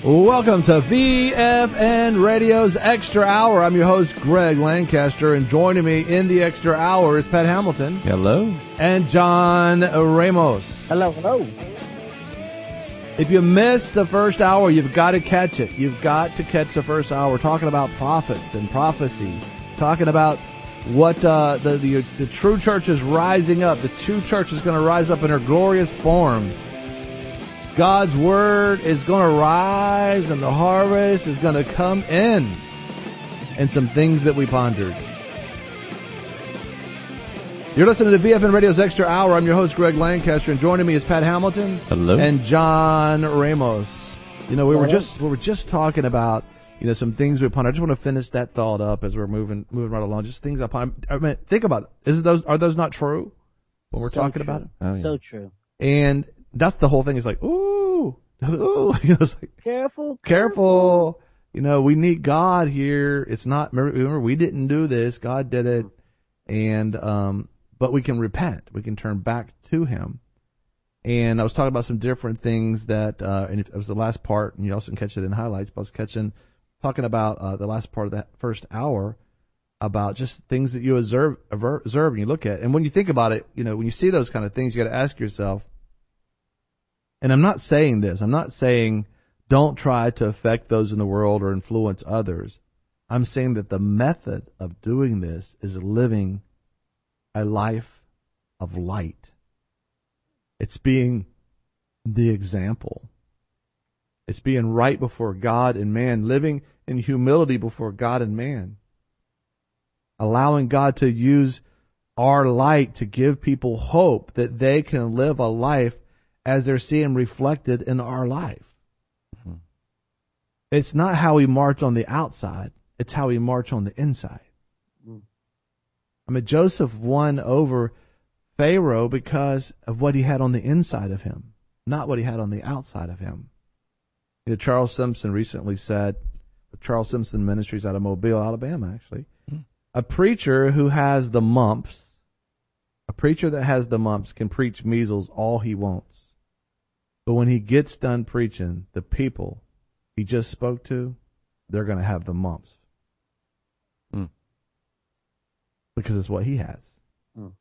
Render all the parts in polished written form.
Welcome to VFN Radio's Extra Hour. I'm your host, Greg Lancaster, and joining me in the Extra Hour is Pat Hamilton. Hello. And John Ramos. Hello, hello. If you missed the first hour, you've got to catch it. You've got to catch the first hour. We're talking about prophets and prophecy, talking about what the true church is rising up. The true church is going to rise up in her glorious form. God's word is going to rise, and the harvest is going to come in. And some things that we pondered. You're listening to VFN Radio's Extra Hour. I'm your host, Greg Lancaster, and joining me is Pat Hamilton. Hello. And John Ramos. You know, we were just talking about, you know, some things we pondered. I just want to finish that thought up as we're moving right along. Just things I pondered. I mean, think about it. Are those not true when we're talking about it? Oh, yeah. So true. And that's the whole thing. It's like, ooh, you know, it's like, Careful. You know, we need God here. It's not. Remember, we didn't do this. God did it, and but we can repent. We can turn back to Him. And I was talking about some different things that, and it was the last part, and you also can catch it in highlights. But I was talking about the last part of that first hour about just things that you observe and you look at. And when you think about it, you know, when you see those kind of things, you got to ask yourself. And I'm not saying this. I'm not saying don't try to affect those in the world or influence others. I'm saying that the method of doing this is living a life of light. It's being the example. It's being right before God and man, living in humility before God and man. Allowing God to use our light to give people hope that they can live a life as they're seeing reflected in our life. Mm-hmm. It's not how we march on the outside. It's how we march on the inside. Mm. I mean, Joseph won over Pharaoh because of what he had on the inside of him, not what he had on the outside of him. You know, Charles Simpson recently said, Charles Simpson Ministries out of Mobile, Alabama, actually, a preacher who has the mumps, a preacher that has the mumps can preach measles all he wants. But when he gets done preaching, the people he just spoke to, they're going to have the mumps. Mm. Because it's what he has. Mm.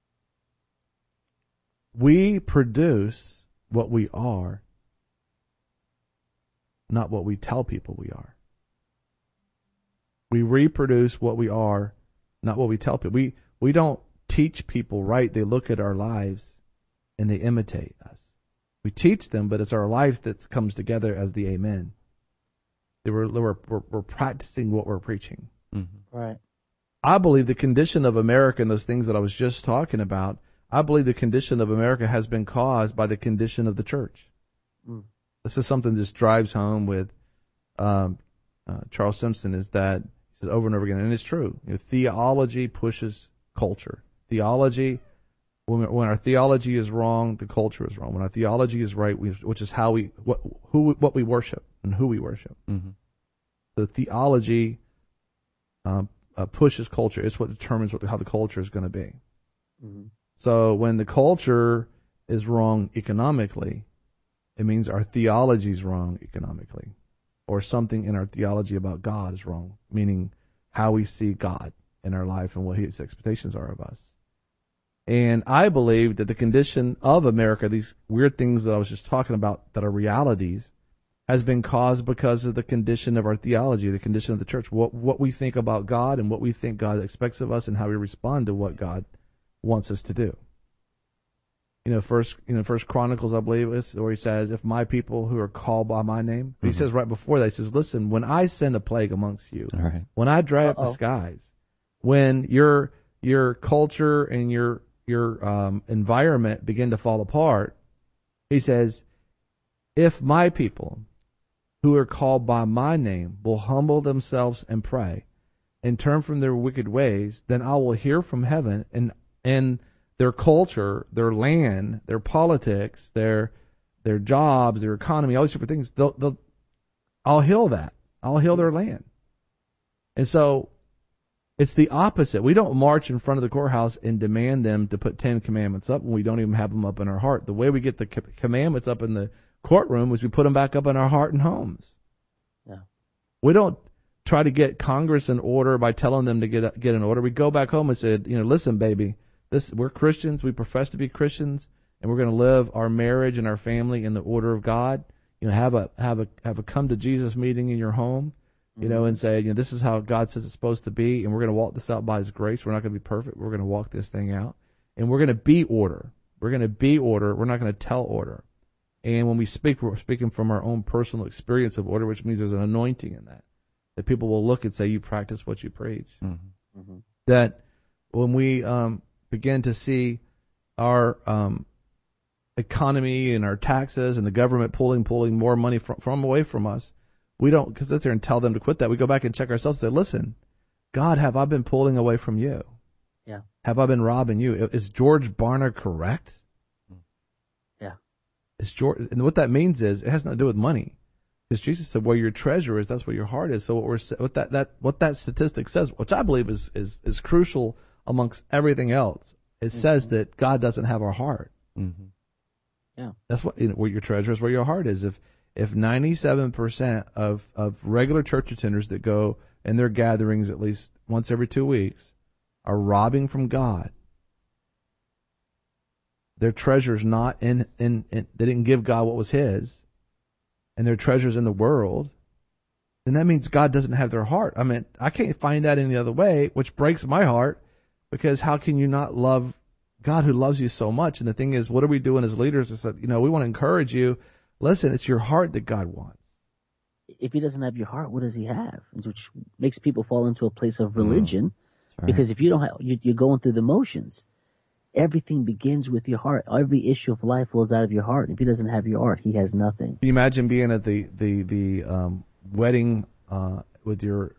We produce what we are, not what we tell people we are. We reproduce what we are, not what we tell people. We don't teach people right. They look at our lives and they imitate us. We teach them, but it's our life that comes together as the amen. We're practicing what we're preaching. Mm-hmm. Right. I believe the condition of America and those things that I was just talking about, I believe the condition of America has been caused by the condition of the church. Mm. This is something that just drives home with Charles Simpson, is that he says over and over again, and it's true. You know, theology pushes culture. Theology. When our theology is wrong, the culture is wrong. When our theology is right, which is how what we worship and who we worship. Mm-hmm. The theology pushes culture. It's what determines how the culture is going to be. Mm-hmm. So when the culture is wrong economically, it means our theology is wrong economically, or something in our theology about God is wrong, meaning how we see God in our life and what His expectations are of us. And I believe that the condition of America, these weird things that I was just talking about that are realities, has been caused because of the condition of our theology, the condition of the church, what we think about God and what we think God expects of us and how we respond to what God wants us to do. First Chronicles, I believe, is where he says, if my people who are called by my name, mm-hmm. He says right before that, he says, listen, when I send a plague amongst you, right. When I dry up the skies, when your culture and your environment begin to fall apart, he says, if my people who are called by my name will humble themselves and pray and turn from their wicked ways, then I will hear from heaven, and their culture, their land, their politics, their jobs, their economy, all these different things, I'll heal that. I'll heal their land. And so it's the opposite. We don't march in front of the courthouse and demand them to put 10 commandments up when we don't even have them up in our heart. The way we get the commandments up in the courtroom is we put them back up in our heart and homes. We don't try to get Congress in order by telling them to get in order. We go back home and said, listen, baby, we're Christians. We profess to be Christians, and we're going to live our marriage and our family in the order of God. Have a come to Jesus meeting in your home, and say, this is how God says it's supposed to be, and we're going to walk this out by His grace. We're not going to be perfect. We're going to walk this thing out, and we're going to be order. We're going to be order. We're not going to tell order. And when we speak, we're speaking from our own personal experience of order, which means there's an anointing in that people will look and say, you practice what you preach. Mm-hmm. Mm-hmm. That when we begin to see our economy and our taxes and the government pulling more money from away from us, we don't sit there and tell them to quit that. We go back and check ourselves and say, listen, God, have I been pulling away from you? Yeah. Have I been robbing you? Is George Barna correct? Yeah. And what that means is it has nothing to do with money. Because Jesus said, where your treasure is, that's where your heart is. So what that statistic says, which I believe is crucial amongst everything else, it says that God doesn't have our heart. Mm-hmm. Yeah. That's what where your treasure is, where your heart is. If 97% of regular church attenders that go in their gatherings at least once every 2 weeks are robbing from God, their treasure's not in they didn't give God what was His, and their treasure's in the world, then that means God doesn't have their heart. I mean, I can't find that any other way, which breaks my heart, because how can you not love God who loves you so much? And the thing is, what are we doing as leaders? Is that, we want to encourage you. Listen, it's your heart that God wants. If He doesn't have your heart, what does He have? Which makes people fall into a place of religion, right. Because if you don't have, you're going through the motions. Everything begins with your heart. Every issue of life flows out of your heart. If He doesn't have your heart, He has nothing. Can you imagine being at the wedding with your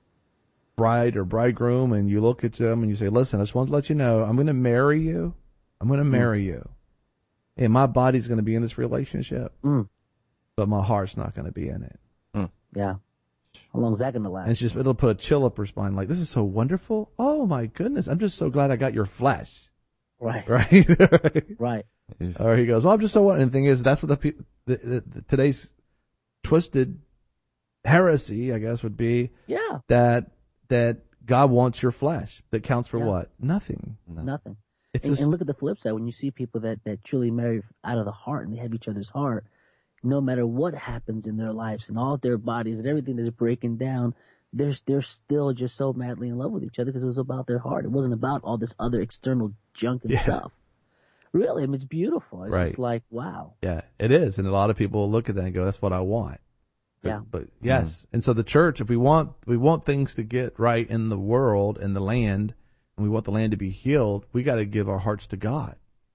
bride or bridegroom, and you look at them and you say, listen, I just want to let you know, I'm going to marry you. I'm going to marry you. And my body's going to be in this relationship, but my heart's not going to be in it. Yeah. How long is that going to last? And it'll put a chill up her spine, like, this is so wonderful. Oh my goodness. I'm just so glad I got your flesh. Right. Right. Right. Or he goes, oh, I'm just so what? And the thing is, that's what today's twisted heresy, I guess, would be. Yeah. That God wants your flesh. That counts for what? Nothing. No. Nothing. And look at the flip side. When you see people that truly marry out of the heart and they have each other's heart, no matter what happens in their lives and all their bodies and everything that's breaking down, they're still just so madly in love with each other because it was about their heart. It wasn't about all this other external junk and stuff. Really, I mean, it's beautiful. It's just like, wow. Yeah, it is. And a lot of people look at that and go, that's what I want. But yes. And so the church, if we want things to get right in the world and the land, and we want the land to be healed, we got to give our hearts to God.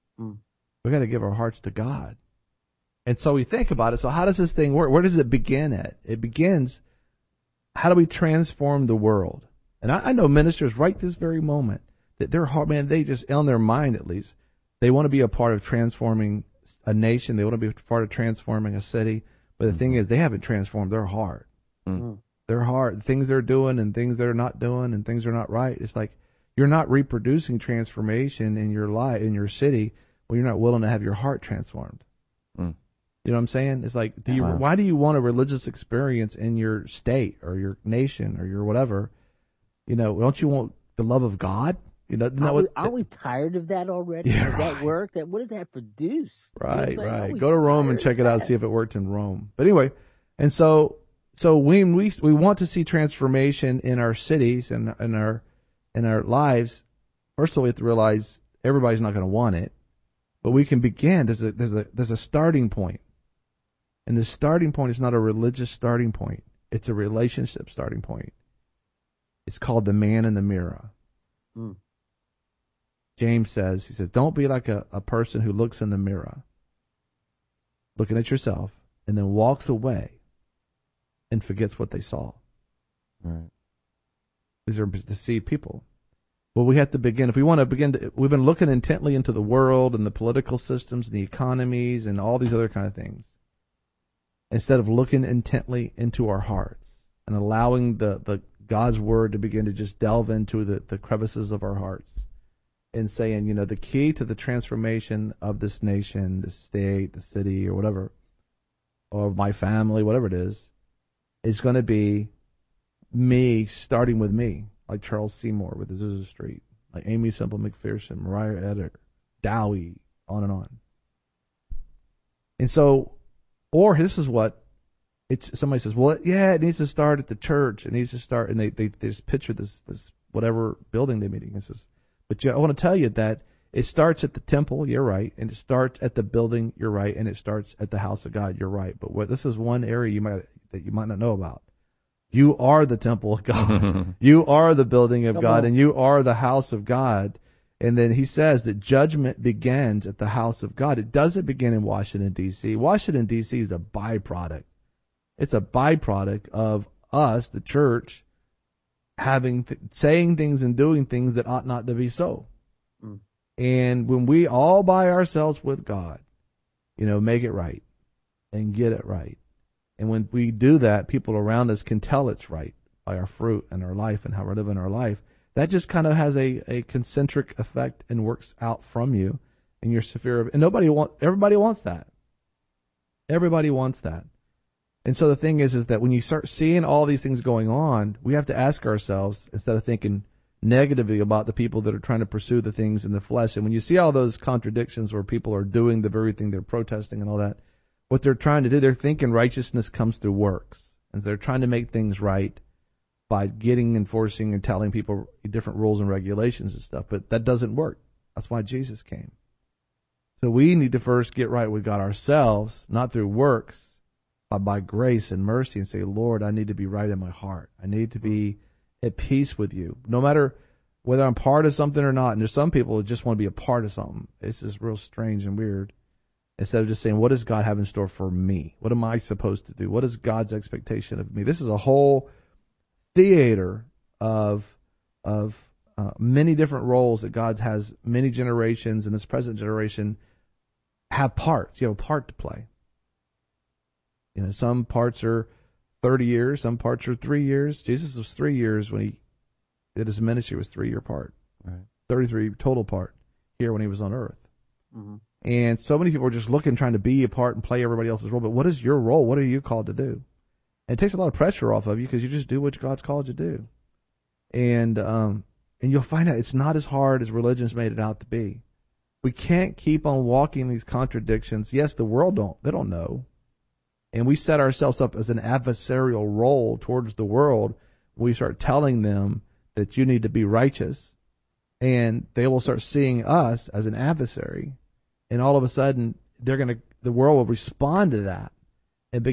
We got to give our hearts to God. And so we think about it. So how does this thing work? Where does it begin at? It begins, how do we transform the world? And I know ministers right this very moment that their heart, man, they just, on their mind at least, they want to be a part of transforming a nation. They want to be a part of transforming a city. But the thing is, they haven't transformed their heart. Their heart, things they're doing and things they're not doing and things are not right. It's like you're not reproducing transformation in your life, in your city, when you're not willing to have your heart transformed. You know what I'm saying? It's like, why do you want a religious experience in your state or your nation or your whatever? Don't you want the love of God? Aren't we tired of that already? Yeah, does that work? What does that produce? Right. Go to Rome and check it out, see if it worked in Rome. But anyway, and so when we want to see transformation in our cities and in our lives, first of all, we have to realize everybody's not going to want it, but we can begin. There's a starting point, and the starting point is not a religious starting point; it's a relationship starting point. It's called the man in the mirror. James says, don't be like a person who looks in the mirror, looking at yourself, and then walks away and forgets what they saw. Right. These are deceived people. Well, we have to begin. If we want to begin, we've been looking intently into the world and the political systems and the economies and all these other kind of things, instead of looking intently into our hearts and allowing the God's word to begin to just delve into the crevices of our hearts. And saying, the key to the transformation of this nation, the state, the city, or whatever, or my family, whatever it is going to be me starting with me, like Charles Seymour with Azusa Street, like Amy Semple McPherson, Mariah Eder, Dowie, on and on. And so, or this is what somebody says, well, yeah, it needs to start at the church. It needs to start, and they just picture this whatever building they're meeting. But I want to tell you that it starts at the temple, you're right, and it starts at the building, you're right, and it starts at the house of God, you're right. But this is one area that you might not know about. You are the temple of God. You are the building of God, and you are the house of God. And then he says that judgment begins at the house of God. It doesn't begin in Washington, D.C. Washington, D.C. is a byproduct. It's a byproduct of us, the church, saying things and doing things that ought not to be so. Mm. And when we all by ourselves with God, make it right and get it right. And when we do that, people around us can tell it's right by our fruit and our life and how we're living our life. That just kind of has a concentric effect and works out from you in your sphere of, and everybody wants that. Everybody wants that. And so the thing is that when you start seeing all these things going on, we have to ask ourselves, instead of thinking negatively about the people that are trying to pursue the things in the flesh, and when you see all those contradictions where people are doing the very thing they're protesting and all that, what they're trying to do, they're thinking righteousness comes through works. And they're trying to make things right by enforcing and telling people different rules and regulations and stuff. But that doesn't work. That's why Jesus came. So we need to first get right with God ourselves, not through works, but by grace and mercy, and say, Lord, I need to be right in my heart. I need to be at peace with you, no matter whether I'm part of something or not. And there's some people who just want to be a part of something. It's just real strange and weird. Instead of just saying, what does God have in store for me? What am I supposed to do? What is God's expectation of me? This is a whole theater of many different roles that God has. Many generations in this present generation have parts. You have a part to play. Some parts are 30 years. Some parts are 3 years. Jesus was 3 years when he did his ministry. Was 3 year part. Right. 33 total part here when he was on earth. Mm-hmm. And so many people are just trying to be a part and play everybody else's role. But what is your role? What are you called to do? And it takes a lot of pressure off of you because you just do what God's called you to do. And you'll find out it's not as hard as religion's made it out to be. We can't keep on walking these contradictions. Yes, the world they don't know. And we set ourselves up as an adversarial role towards the world. We start telling them that you need to be righteous. And they will start seeing us as an adversary. And all of a sudden, the world will respond to that and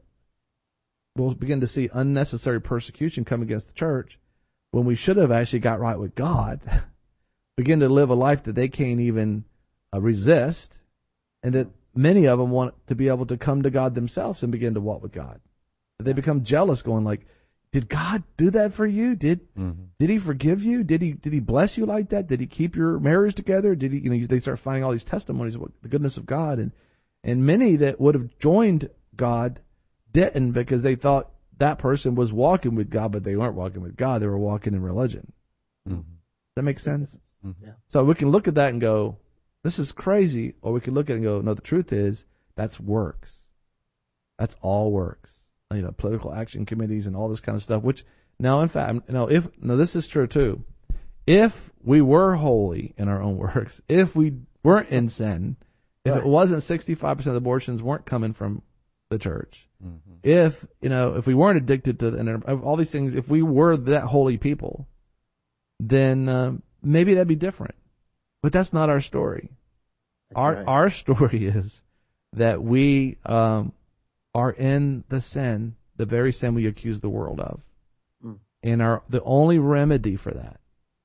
we'll begin to see unnecessary persecution come against the church when we should have actually got right with God, begin to live a life that they can't even resist, and that many of them want to be able to come to God themselves and begin to walk with God. They become jealous, going like, did God do that for you? Did he forgive you? Did he bless you like that? Did he keep your marriage together? Did he? They start finding all these testimonies of the goodness of God, and many that would have joined God didn't, because they thought that person was walking with God, but they weren't walking with God. They were walking in religion. Mm-hmm. Does that make sense? Mm-hmm. Yeah. So we can look at that and go, this is crazy, or we can look at it and go, no, the truth is that's works. That's all works. Political action committees and all this kind of stuff, which now, in fact, this is true too. If we were holy in our own works, if we weren't in sin, if it wasn't 65% of abortions weren't coming from the church, if we weren't addicted to all these things, if we were that holy people, then maybe that'd be different. But that's not our story. Our story is that we are in the sin, the very sin we accuse the world of. And the only remedy for that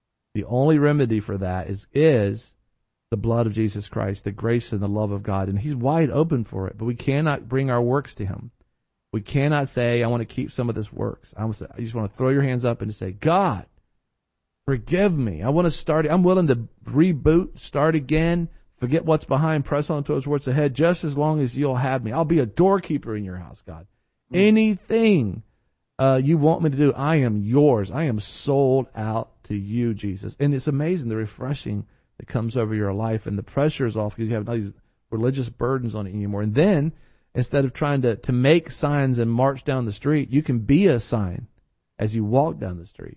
is the blood of Jesus Christ, the grace and the love of God. And he's wide open for it, but we cannot bring our works to him. We cannot say, I want to keep some of this works. I just want to throw your hands up and say, God, forgive me. I want to start. I'm willing to reboot, start again, forget what's behind, press on towards what's ahead, just as long as you'll have me. I'll be a doorkeeper in your house, God. Anything you want me to do, I am yours. I am sold out to you, Jesus. And it's amazing the refreshing that comes over your life, and the pressure is off because you have none of these religious burdens on it anymore. And then, instead of trying to make signs and march down the street, you can be a sign as you walk down the street.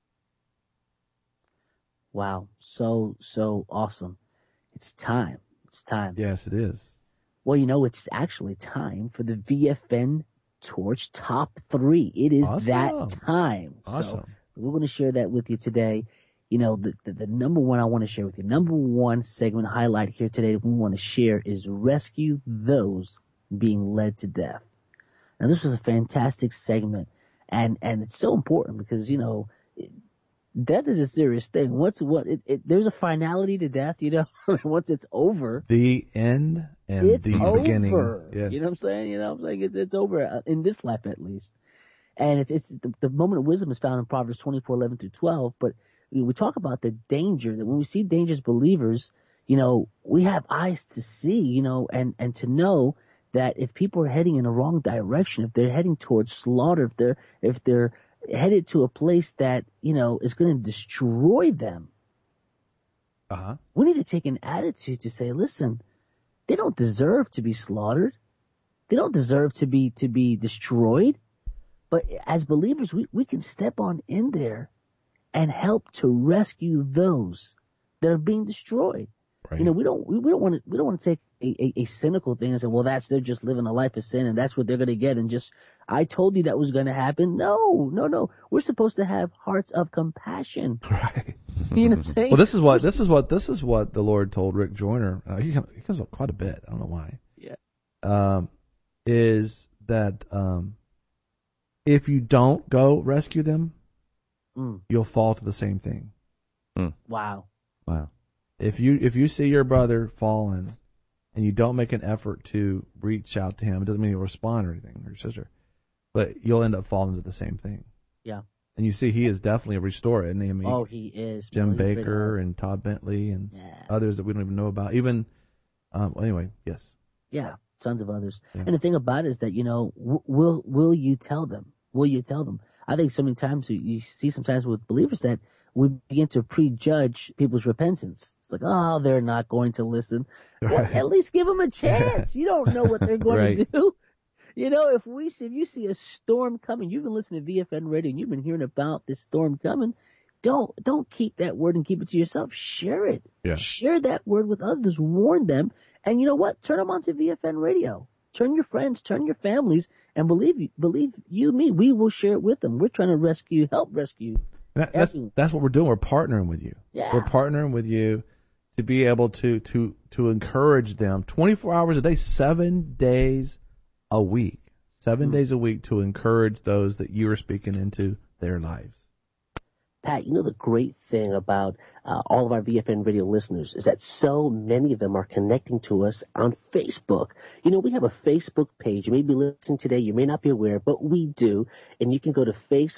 Wow. So awesome. It's time. It's time. Yes, it is. Well, it's actually time for the VFN Torch Top 3. It is awesome. That time. Awesome. So we're going to share that with you today. The number one I want to share with you, number one segment highlight here today that we want to share is rescue those being led to death. Now, this was a fantastic segment, and it's so important because, death is a serious thing. There's a finality to death, once it's over. The end and it's the over. beginning. Yes. You know what I'm saying? It's over in this life at least. And it's the moment of wisdom is found in Proverbs 24:11 through 12. But we talk about the danger that when we see danger as believers, we have eyes to see, and to know that if people are heading in the wrong direction, if they're heading towards slaughter, if they're headed to a place that, is going to destroy them, we need to take an attitude to say, listen, they don't deserve to be slaughtered. They don't deserve to be destroyed. But as believers, we can step on in there and help to rescue those that are being destroyed. Right. We don't want to take a cynical thing and say, well, they're just living a life of sin and that's what they're going to get. And just, I told you that was going to happen. No. We're supposed to have hearts of compassion. Right. You know what I'm saying? Well, this is what the Lord told Rick Joyner. He comes up quite a bit. I don't know why. Yeah. Is that if you don't go rescue them, you'll fall to the same thing. Wow. If you see your brother fallen and you don't make an effort to reach out to him, it doesn't mean you'll respond or anything, or your sister, but you'll end up falling into the same thing. Yeah. And you see he is definitely a restorer, isn't he? I mean, he is. Jim Baker and Todd Bentley and others that we don't even know about. Even, anyway, yes. Yeah, tons of others. Yeah. And the thing about it is that, will you tell them? Will you tell them? I think so many times you see sometimes with believers that we begin to prejudge people's repentance. It's like, oh, they're not going to listen. Right. Well, at least give them a chance. You don't know what they're going to do. If you see a storm coming, you've been listening to VFN radio and you've been hearing about this storm coming, don't keep that word and keep it to yourself. Share it. Yeah. Share that word with others. Warn them. And you know what? Turn them on to VFN radio. Turn your friends, turn your families, and believe me, we will share it with them. We're trying to help rescue. That's what we're doing. We're partnering with you. Yeah. We're partnering with you to be able to encourage them 24 hours a day, 7 days a week. 7 days a week to encourage those that you are speaking into their lives. Pat, the great thing about all of our VFN radio listeners is that so many of them are connecting to us on Facebook. We have a Facebook page. You may be listening today. You may not be aware, but we do. And you can go to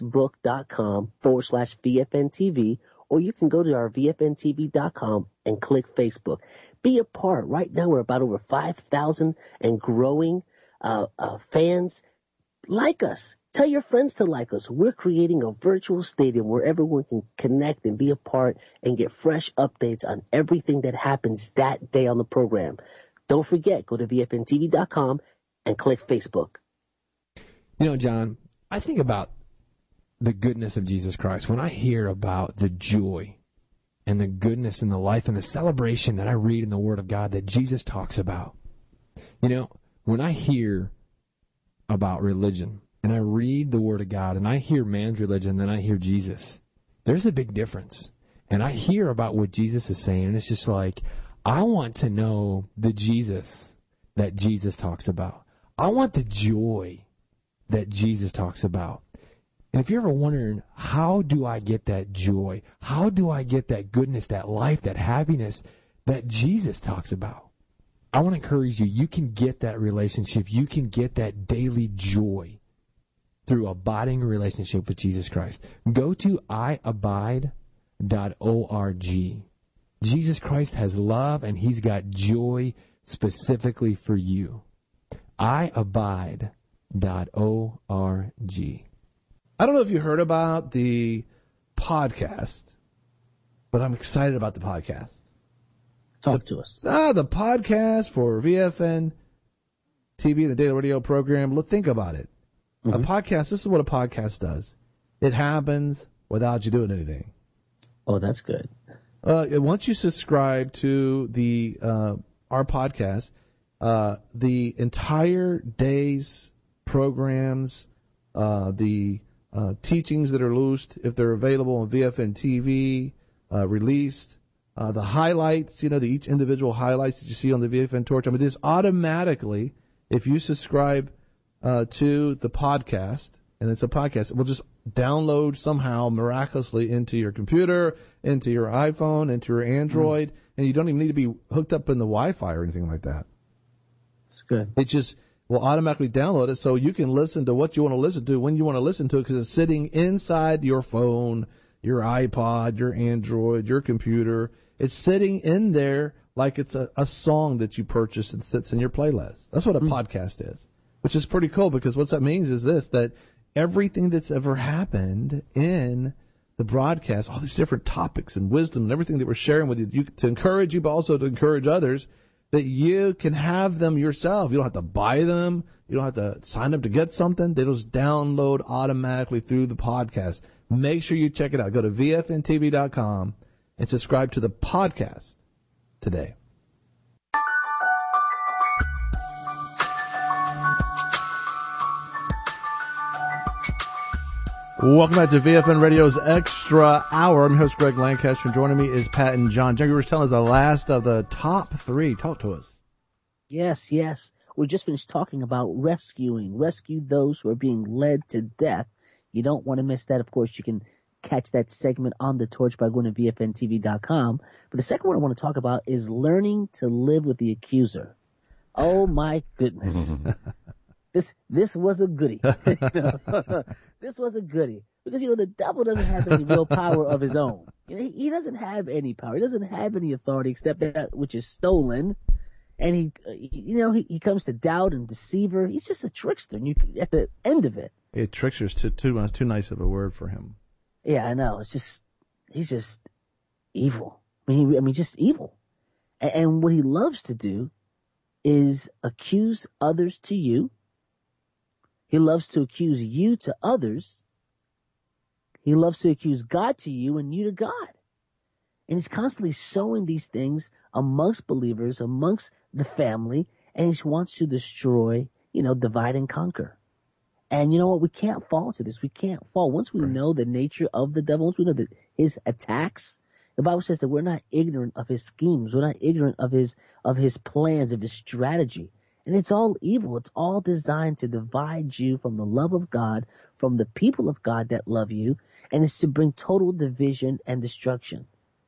facebook.com/VFNTV, or you can go to our VFNTV.com and click Facebook. Be a part. Right now, we're about over 5,000 and growing fans. Like us. Tell your friends to like us. We're creating a virtual stadium where everyone can connect and be a part and get fresh updates on everything that happens that day on the program. Don't forget, go to VFNTV.com and click Facebook. John, I think about the goodness of Jesus Christ. When I hear about the joy and the goodness and the life and the celebration that I read in the Word of God that Jesus talks about, when I hear about religion, and I read the Word of God, and I hear man's religion, then I hear Jesus, there's a big difference. And I hear about what Jesus is saying, and it's just like, I want to know the Jesus that Jesus talks about. I want the joy that Jesus talks about. And if you're ever wondering, how do I get that joy? How do I get that goodness, that life, that happiness that Jesus talks about? I want to encourage you, you can get that relationship. You can get that daily joy through abiding relationship with Jesus Christ. Go to iabide.org. Jesus Christ has love, and he's got joy specifically for you. iabide.org. I don't know if you heard about the podcast, but I'm excited about the podcast. Talk to us. The podcast for VFN TV, the Daily Radio program. Think about it. A podcast, this is what a podcast does. It happens without you doing anything. Oh, that's good. Once you subscribe to the our podcast, the entire day's programs, the teachings that are loosed, if they're available on VFN TV, released, the highlights, each individual highlights that you see on the VFN Torch. I mean, this automatically, if you subscribe to the podcast, and it's a podcast, it will just download somehow miraculously into your computer, into your iPhone, into your Android, and you don't even need to be hooked up in the Wi-Fi or anything like that. It's good. It just will automatically download it so you can listen to what you want to listen to when you want to listen to it, because it's sitting inside your phone, your iPod, your Android, your computer. It's sitting in there like it's a song that you purchased and sits in your playlist. That's what a podcast is, which is pretty cool, because what that means is this, that everything that's ever happened in the broadcast, all these different topics and wisdom and everything that we're sharing with you to encourage you, but also to encourage others, that you can have them yourself. You don't have to buy them. You don't have to sign up to get something. They just download automatically through the podcast. Make sure you check it out. Go to VFNTV.com and subscribe to the podcast today. Welcome back to VFN Radio's Extra Hour. I'm your host, Greg Lancaster, and joining me is Pat and John. John, you were telling us the last of the top 3. Talk to us. Yes. We just finished talking about rescue those who are being led to death. You don't want to miss that. Of course, you can catch that segment on the Torch by going to VFNTV.com. But the second one I want to talk about is learning to live with the accuser. Oh, my goodness. This was a goodie. This was a goodie. Because, the devil doesn't have any real power of his own. He doesn't have any power. He doesn't have any authority except that which is stolen. And he comes to doubt and deceiver. He's just a trickster. And at the end of it. Yeah, trickster is too nice of a word for him. Yeah, I know. He's just evil. I mean, just evil. And what he loves to do is accuse others to you. He loves to accuse you to others. He loves to accuse God to you and you to God. And he's constantly sowing these things amongst believers, amongst the family, and he wants to destroy, divide and conquer. And you know what? We can't fall to this. We can't fall. Once we know the nature of the devil, once we know that his attacks, the Bible says that we're not ignorant of his schemes. We're not ignorant of his plans, of his strategy. And it's all evil. It's all designed to divide you from the love of God, from the people of God that love you, and it's to bring total division and destruction.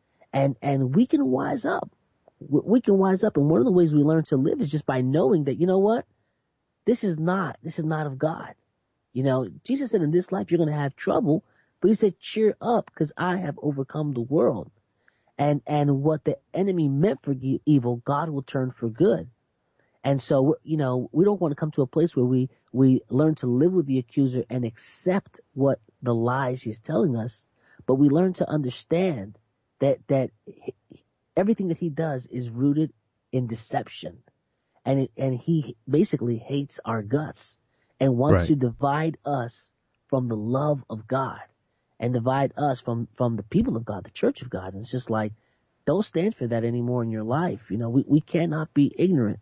And we can wise up. We can wise up. And one of the ways we learn to live is just by knowing that, you know what? This is not of God. Jesus said in this life you're going to have trouble, but he said, cheer up because I have overcome the world. And what the enemy meant for evil, God will turn for good. And so, we don't want to come to a place where we learn to live with the accuser and accept what the lies he's telling us, but we learn to understand that everything that he does is rooted in deception, and he basically hates our guts and wants to divide us from the love of God and divide us from the people of God, the church of God. And it's just like, don't stand for that anymore in your life. We cannot be ignorant.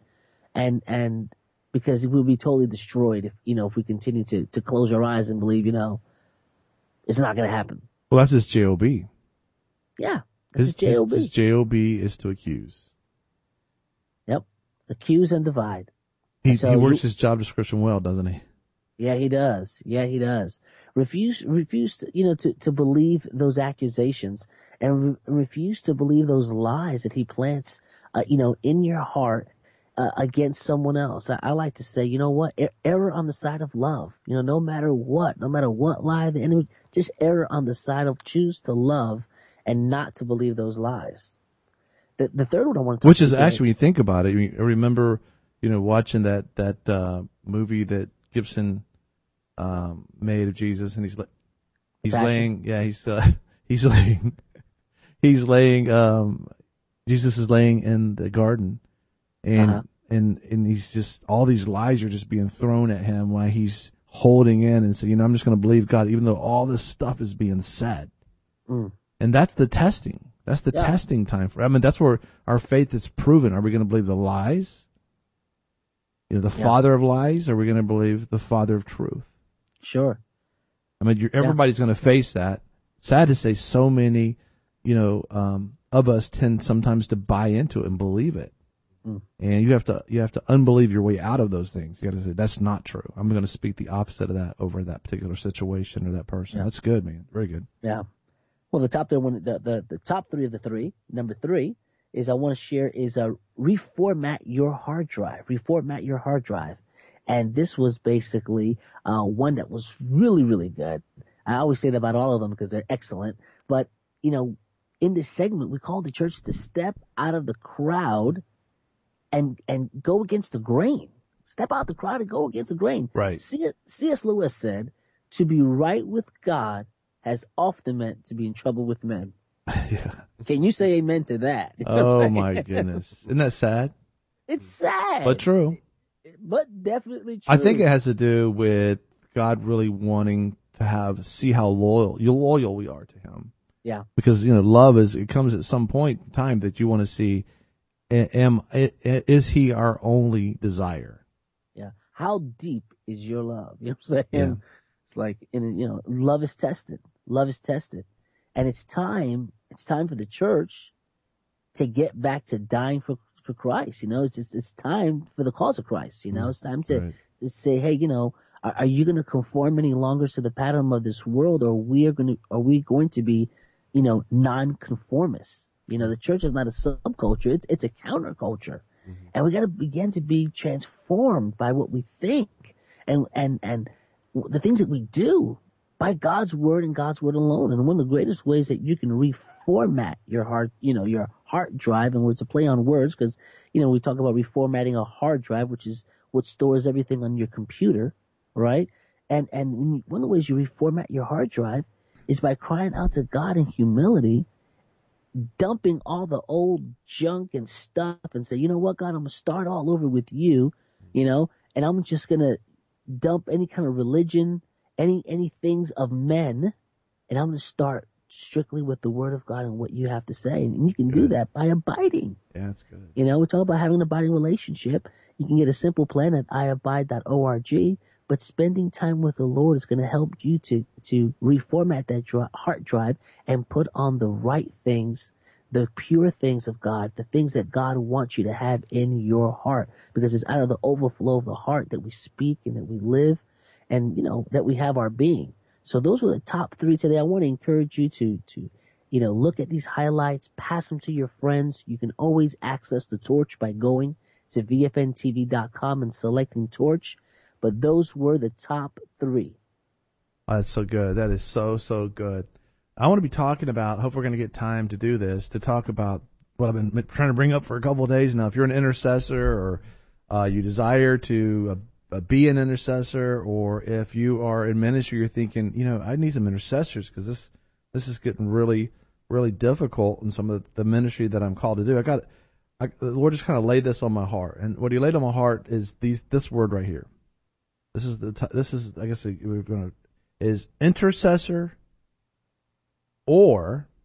And because we'll be totally destroyed if we continue to close our eyes and believe, it's not going to happen. Well, that's his job. Yeah, that's his job. His job is to accuse. Yep, accuse and divide. He works his job description well, doesn't he? Yeah, he does. Refuse to believe those accusations and refuse to believe those lies that he plants, in your heart. Against someone else. I like to say, you know what? Error on the side of love. No matter what lie the enemy, just error on the side of choose to love and not to believe those lies. The third one I want to talk Which is actually, when you think about it, I remember, watching that movie that Gibson made of Jesus, and he's laying, Jesus is laying in the garden. And he's just, all these lies are just being thrown at him while he's holding in and saying, I'm just going to believe God, even though all this stuff is being said. And that's the testing. That's the testing time that's where our faith is proven. Are we going to believe the lies? The father of lies? Or are we going to believe the father of truth? Sure. Everybody's going to face that. Sad to say, so many, of us tend sometimes to buy into it and believe it. And you have to unbelieve your way out of those things. You got to say, that's not true. I'm going to speak the opposite of that over that particular situation or that person. That's good, man. Very good. Yeah. Well, the top three of the three. Number 3 is I want to share is reformat your hard drive. Reformat your hard drive, and this was basically one that was really, really good. I always say that about all of them because they're excellent. But in this segment, we call the church to step out of the crowd and go against the grain. Step out the crowd and go against the grain. Right. C.S. Lewis said, "To be right with God has often meant to be in trouble with men." Yeah. Can you say amen to that? Oh my goodness. Isn't that sad? It's sad. But true. But definitely true. I think it has to do with God really wanting to see how loyal we are to him. Yeah. Because, love it comes at some point in time that you want to see, is he our only desire? Yeah. How deep is your love? You know what I'm saying? Yeah. It's like, love is tested. Love is tested. And it's time for the church to get back to dying for Christ. It's time for the cause of Christ. It's time to say, hey, are you going to conform any longer to the pattern of this world, or are we going to be, non-conformists? The church is not a subculture; it's a counterculture, and we got to begin to be transformed by what we think and the things that we do by God's word and God's word alone. And one of the greatest ways that you can reformat your heart, your hard drive, and it's a play on words because, we talk about reformatting a hard drive, which is what stores everything on your computer, right? And one of the ways you reformat your hard drive is by crying out to God in humility, dumping all the old junk and stuff and say, you know what, God, I'm going to start all over with you, and I'm just going to dump any kind of religion, any things of men, and I'm going to start strictly with the word of God and what you have to say. And you can do that by abiding. Yeah, that's good. We talk about having an abiding relationship. You can get a simple plan at iabide.org, but spending time with the Lord is going to help you to reformat that heart drive and put on the right things, the pure things of God, the things that God wants you to have in your heart, because it's out of the overflow of the heart that we speak and that we live and, that we have our being. So those were the top 3 today. I want to encourage you to look at these highlights, pass them to your friends. You can always access the torch by going to vfntv.com and selecting torch. But those were the top 3. Oh, that's so good. That is so, so good. I want to be talking about, hope we're going to get time to do this, to talk about what I've been trying to bring up for a couple of days now. If you're an intercessor or you desire to be an intercessor, or if you are in ministry, you're thinking, I need some intercessors because this is getting really, really difficult in some of the ministry that I'm called to do. The Lord just kind of laid this on my heart. And what he laid on my heart is this word right here. This is I guess we're going to, is intercessor or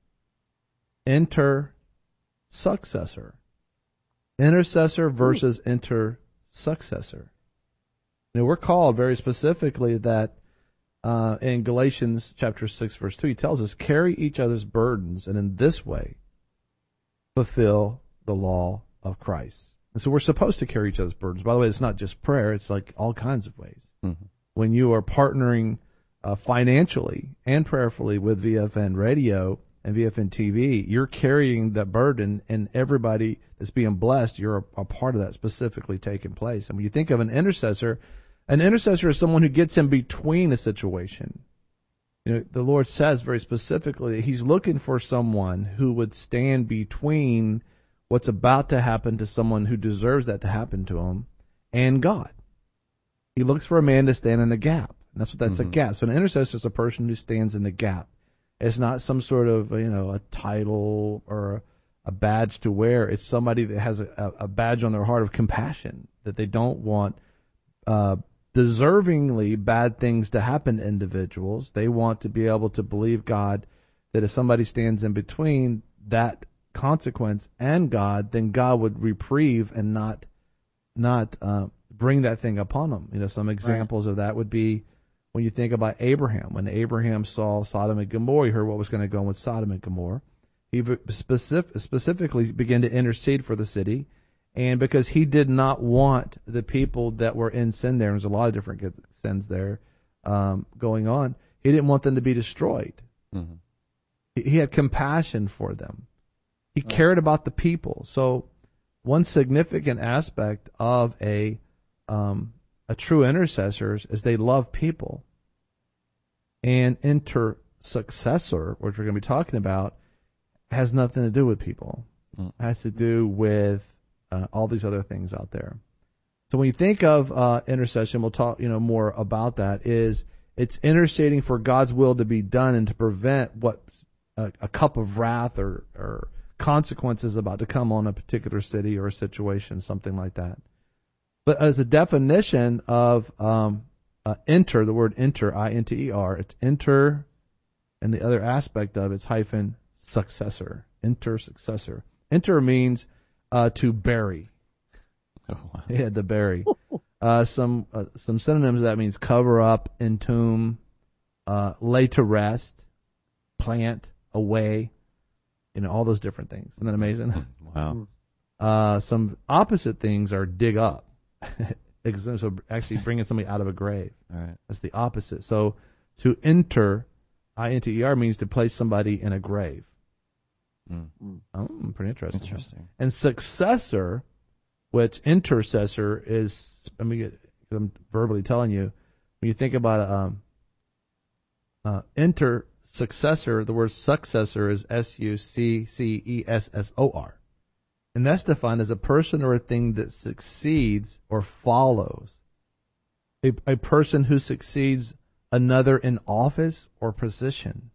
intersuccessor. Intercessor versus intersuccessor. We're called very specifically that in Galatians chapter 6, verse 2, he tells us, carry each other's burdens, and in this way fulfill the law of Christ. And so we're supposed to carry each other's burdens. By the way, it's not just prayer. It's like all kinds of ways. Mm-hmm. When you are partnering financially and prayerfully with VFN Radio and VFN TV, you're carrying that burden, and everybody that's being blessed, you're a part of that specifically taking place. And when you think of an intercessor is someone who gets in between a situation. The Lord says very specifically that he's looking for someone who would stand between what's about to happen to someone who deserves that to happen to him and God. He looks for a man to stand in the gap. And that's a gap. So an intercessor is a person who stands in the gap. It's not some sort of, a title or a badge to wear. It's somebody that has a badge on their heart of compassion, that they don't want deservingly bad things to happen to individuals. They want to be able to believe God that if somebody stands in between that consequence and God, then God would reprieve and not bring that thing upon them. You know, some examples of that would be when you think about Abraham. When Abraham saw Sodom and Gomorrah, he heard what was going to go on with Sodom and Gomorrah. He specifically began to intercede for the city, and because he did not want the people that were in sin there, and there's a lot of different sins there going on, he didn't want them to be destroyed. Mm-hmm. He had compassion for them. He cared about the people. So one significant aspect of a true intercessor is they love people. And intersuccessor, which we're going to be talking about, has nothing to do with people. It has to do with all these other things out there. So when you think of intercession, we'll talk more about that, it's interceding for God's will to be done and to prevent what a cup of wrath or consequences about to come on a particular city or a situation, something like that. But as a definition of enter, the word enter, I-N-T-E-R, it's enter, and the other aspect of it's hyphen successor, intersuccessor. Enter means to bury. Oh, wow. Yeah, to bury. Some synonyms of that means cover up, entomb, lay to rest, plant, away, all those different things. Isn't that amazing? Wow. Some opposite things are dig up. So actually bringing somebody out of a grave. All right. That's the opposite. So to enter, I-N-T-E-R, means to place somebody in a grave. Pretty interesting. Interesting. And successor, which intercessor is, I'm verbally telling you, when you think about intersuccessor, the word successor is S-U-C-C-E-S-S-O-R. And that's defined as a person or a thing that succeeds or follows. A person who succeeds another in office or position.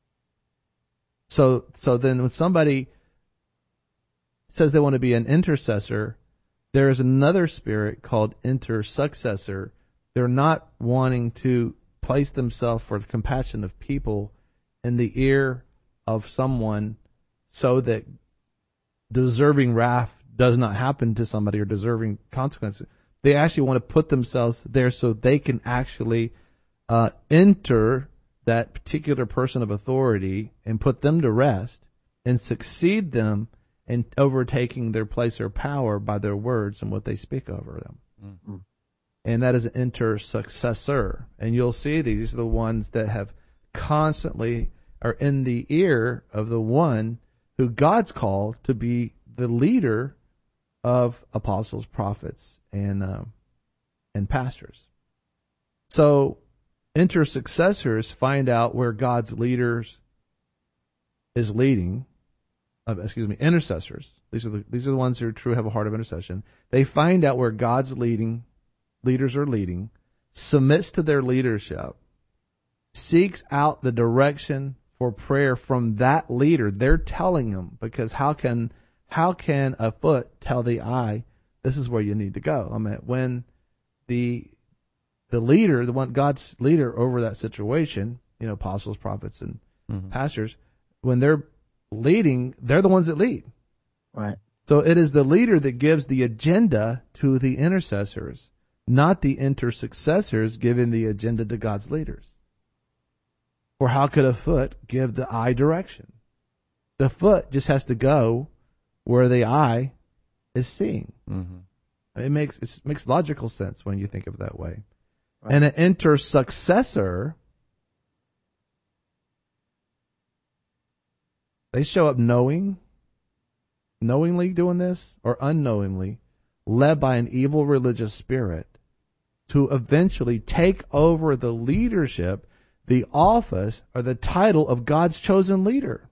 So then when somebody says they want to be an intercessor, there is another spirit called intersuccessor. They're not wanting to place themselves for the compassion of people in the ear of someone so that deserving wrath does not happen to somebody or deserving consequences. They actually want to put themselves there so they can actually enter that particular person of authority and put them to rest and succeed them in overtaking their place or power by their words and what they speak over them. Mm-hmm. And that is an intersuccessor. And you'll see these are the ones that have constantly are in the ear of the one who God's called to be the leader of apostles, prophets, and pastors. So intersuccessors find out where God's leaders is leading. Intercessors. These are the ones who truly have a heart of intercession. They find out where God's leaders are leading, submits to their leadership, seeks out the direction for prayer from that leader. They're telling them, because how can a foot tell the eye this is where you need to go? When the leader, the one God's leader over that situation, apostles, prophets, and pastors, when they're leading, they're the ones that lead. Right. So it is the leader that gives the agenda to the intercessors, not the intersuccessors giving the agenda to God's leaders. Or how could a foot give the eye direction? The foot just has to go where the eye is seeing. Mm-hmm. It makes logical sense when you think of it that way. Right. And an intersuccessor, they show up knowingly doing this or unknowingly, led by an evil religious spirit to eventually take over the leadership, the office, or the title of God's chosen leader.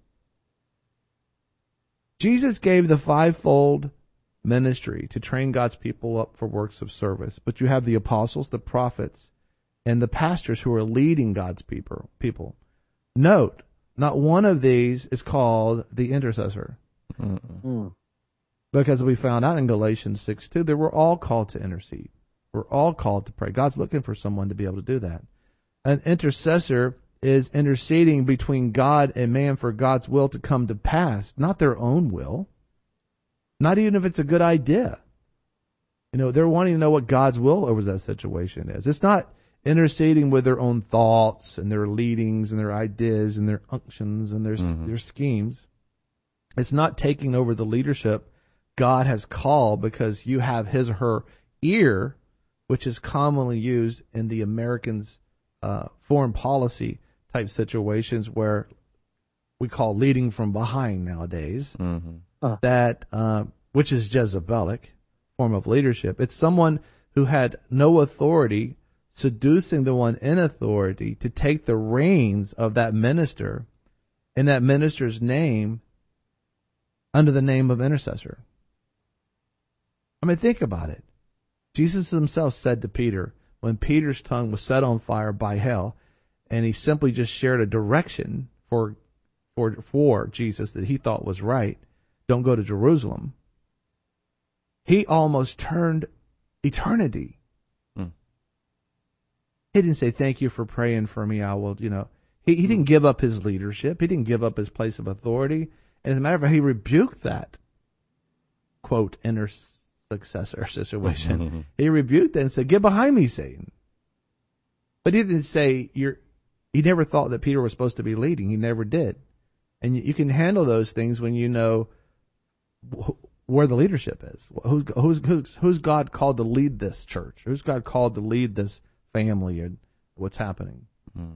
Jesus gave the fivefold ministry to train God's people up for works of service. But you have the apostles, the prophets, and the pastors who are leading God's people. Note, not one of these is called the intercessor. Because we found out in Galatians 6:2, they were all called to intercede. We're all called to pray. God's looking for someone to be able to do that. An intercessor is interceding between God and man for God's will to come to pass, not their own will. Not even if it's a good idea. They're wanting to know what God's will over that situation is. It's not interceding with their own thoughts and their leadings and their ideas and their unctions and their schemes. It's not taking over the leadership God has called because you have his or her ear, which is commonly used in the Americans' foreign policy type situations where we call leading from behind nowadays, that which is Jezebelic form of leadership. It's someone who had no authority seducing the one in authority to take the reins of that minister in that minister's name under the name of intercessor. I mean, think about it. Jesus himself said to Peter, when Peter's tongue was set on fire by hell, and he simply just shared a direction for Jesus that he thought was right, don't go to Jerusalem, he almost turned eternity. He didn't say, thank you for praying for me. I will, he didn't give up his leadership. He didn't give up his place of authority. And as a matter of fact, he rebuked that, quote, intercessor situation. He rebuked that and said, get behind me, Satan. But he didn't say, he never thought that Peter was supposed to be leading. He never did. And you can handle those things when you know where the leadership is. Who's God called to lead this church? Who's God called to lead this family and what's happening?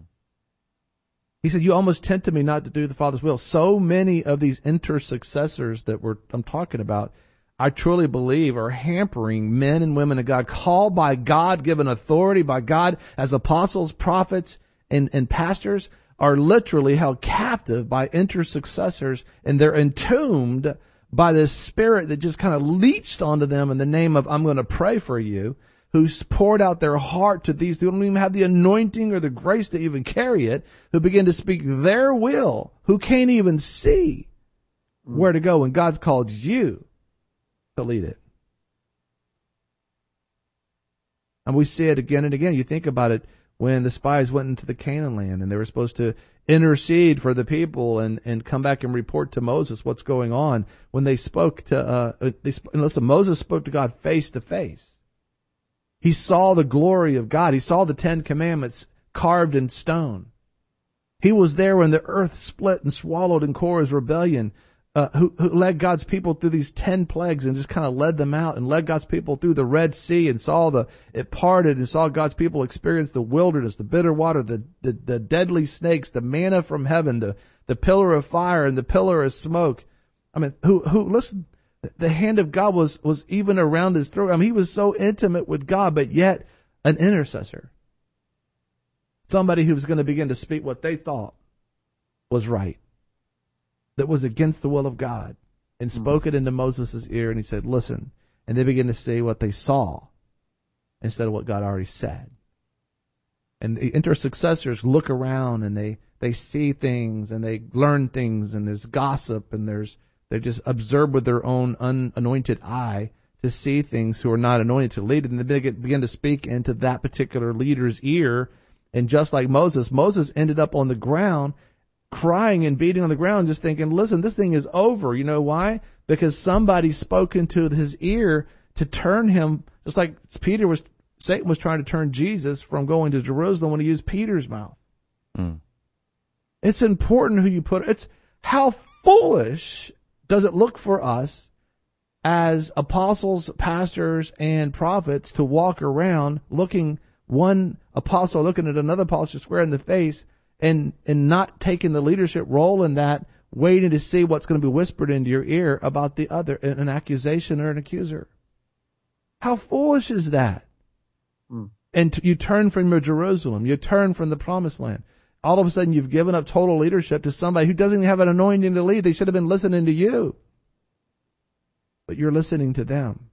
He said, you almost tempted me not to do the Father's will. So many of these intercessors that I'm talking about, I truly believe are hampering men and women of God, called by God, given authority by God as apostles, prophets, and pastors, are literally held captive by intercessors, and they're entombed by this spirit that just kind of leached onto them in the name of, I'm going to pray for you, who's poured out their heart to these who don't even have the anointing or the grace to even carry it, who begin to speak their will, who can't even see where to go when God's called you to lead it. And we see it again and again. You think about it when the spies went into the Canaan land and they were supposed to intercede for the people and come back and report to Moses what's going on. When they spoke to, listen, Moses spoke to God face to face. He saw the glory of God. He saw the 10 Commandments carved in stone. He was there when the earth split and swallowed in Korah's rebellion, who led God's people through these 10 plagues and just kind of led them out and led God's people through the Red Sea and saw it parted and saw God's people experience the wilderness, the bitter water, the deadly snakes, the manna from heaven, the pillar of fire and the pillar of smoke. I mean, listen, the hand of God was even around his throat. I mean, he was so intimate with God, but yet an intercessor. Somebody who was going to begin to speak what they thought was right, that was against the will of God, and spoke it into Moses' ear, and he said, listen. And they begin to say what they saw instead of what God already said. And the intercessors look around and they see things and they learn things, and there's gossip and they just observe with their own unanointed eye to see things who are not anointed to lead, and they begin to speak into that particular leader's ear. And just like Moses ended up on the ground crying and beating on the ground, just thinking, listen, this thing is over. You know why? Because somebody spoke into his ear to turn him, just like Satan was trying to turn Jesus from going to Jerusalem when he used Peter's mouth. It's important who you put. It's how foolish does it look for us as apostles, pastors, and prophets to walk around looking, one apostle looking at another apostle square in the face, and not taking the leadership role in that, waiting to see what's going to be whispered into your ear about the other, an accusation or an accuser. How foolish is that? And you turn from your Jerusalem, you turn from the promised land. All of a sudden you've given up total leadership to somebody who doesn't even have an anointing to lead. They should have been listening to you. But you're listening to them.